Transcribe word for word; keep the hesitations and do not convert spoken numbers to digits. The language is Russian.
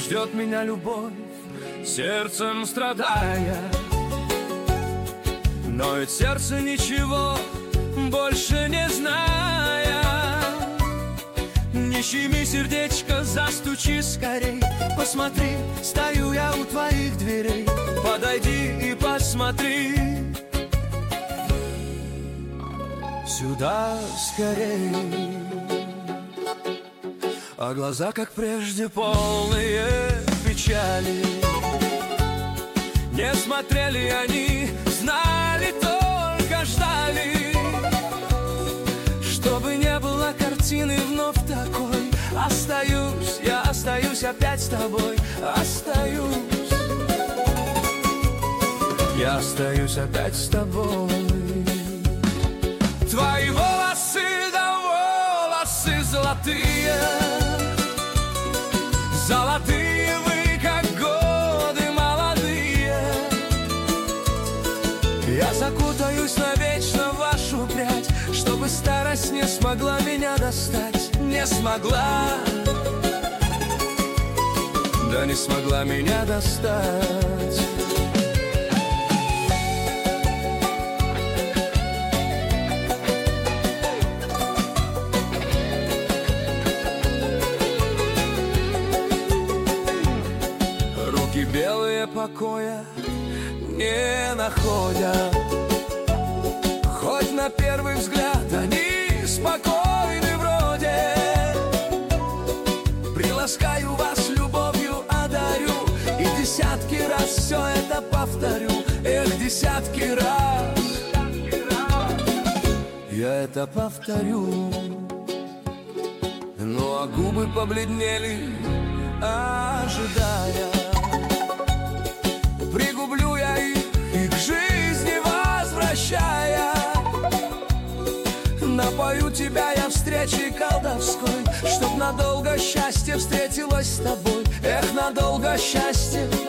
ждет меня любовь, сердцем страдая. Но ведь сердце ничего больше не зная. Не щеми, сердечко, застучи скорей. Посмотри, стою я у твоих дверей. Подойди и посмотри сюда скорей. А глаза, как прежде, полные печали. Не смотрели они, знали, только ждали. Чтобы не было картины вновь такой. Остаюсь, я остаюсь опять с тобой. Остаюсь, я остаюсь опять с тобой. Твои волосы, да волосы золотые. Золотые вы, как годы молодые. Я закутаюсь навечно в вашу прядь, чтобы старость не смогла меня достать. Не смогла, да не смогла меня достать. Руки белые покоя не находят. Хоть на первый взгляд они спокойны вроде. Приласкаю вас любовью, одарю. И десятки раз все это повторю. Эх, десятки раз я это повторю. Ну а губы побледнели, ожидая. Пригублю я их и к жизни возвращая. Напою тебя я встречей колдовской, чтоб надолго счастье встретилось с тобой. Эх, надолго счастье